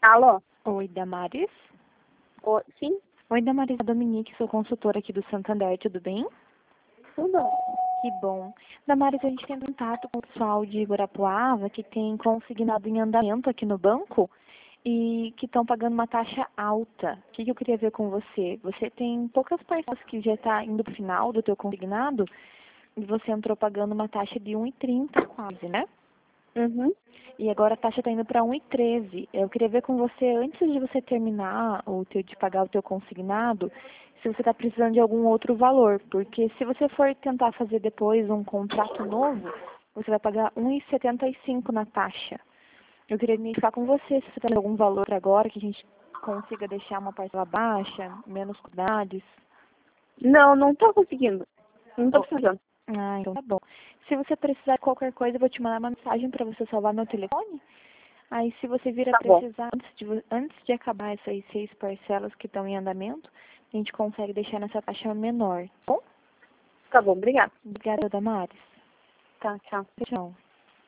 Alô? Oi, Damares. Sim? Oi, Damares, Dominique, sou consultora aqui do Santander, tudo bem? Tudo. Que bom. Damares, a gente tem contato com o pessoal de Guarapuava que tem consignado em andamento aqui no banco e que estão pagando uma taxa alta. O que eu queria ver com você? Você tem poucas parcelas que já está indo para o final do teu consignado e você entrou pagando uma taxa de 1,30 quase, né? Uhum. E agora a taxa está indo para 1,13. Eu queria ver com você, antes de você terminar de pagar o teu consignado, se você está precisando de algum outro valor. Porque se você for tentar fazer depois um contrato novo, você vai pagar 1,75 na taxa. Eu queria verificar com você se você tem algum valor agora que a gente consiga deixar uma parcela baixa, menos cuidados. Não, não tô conseguindo. Não tô Oh, precisando. então tá bom. Se você precisar de qualquer coisa, eu vou te mandar uma mensagem para você salvar meu telefone. Aí, se você vir a Tá bom. precisar, antes de acabar essas 6 parcelas que estão em andamento, a gente consegue deixar nessa taxa menor. Bom? Tá bom, obrigada. Obrigada, Damares. Tá, tchau. Tchau.